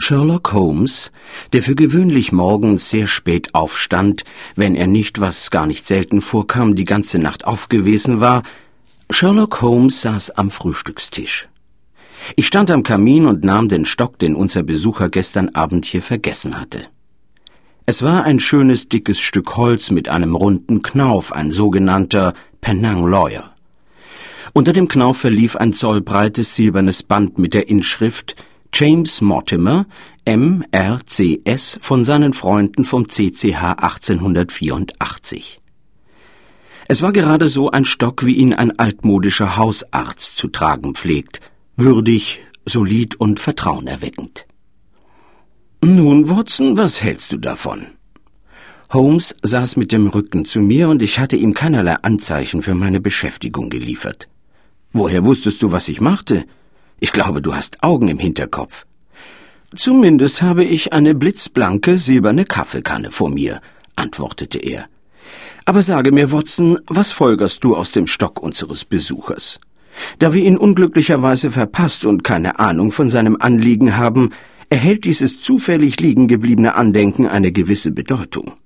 Sherlock Holmes, der für gewöhnlich morgens sehr spät aufstand, wenn er nicht, was gar nicht selten vorkam, die ganze Nacht aufgewesen war, Sherlock Holmes saß am Frühstückstisch. Ich stand am Kamin und nahm den Stock, den unser Besucher gestern Abend hier vergessen hatte. Es war ein schönes, dickes Stück Holz mit einem runden Knauf, ein sogenannter Penang Lawyer. Unter dem Knauf verlief ein zollbreites silbernes Band mit der Inschrift James Mortimer, M.R.C.S. von seinen Freunden vom CCH 1884. Es war gerade so ein Stock, wie ihn ein altmodischer Hausarzt zu tragen pflegt, würdig, solid und vertrauenerweckend. »Nun, Watson, was hältst du davon?« Holmes saß mit dem Rücken zu mir, und ich hatte ihm keinerlei Anzeichen für meine Beschäftigung geliefert. »Woher wusstest du, was ich machte? Ich glaube, du hast Augen im Hinterkopf.« »Zumindest habe ich eine blitzblanke, silberne Kaffeekanne vor mir«, antwortete er. »Aber sage mir, Watson, was folgerst du aus dem Stock unseres Besuchers? Da wir ihn unglücklicherweise verpasst und keine Ahnung von seinem Anliegen haben, erhält dieses zufällig liegen gebliebene Andenken eine gewisse Bedeutung.«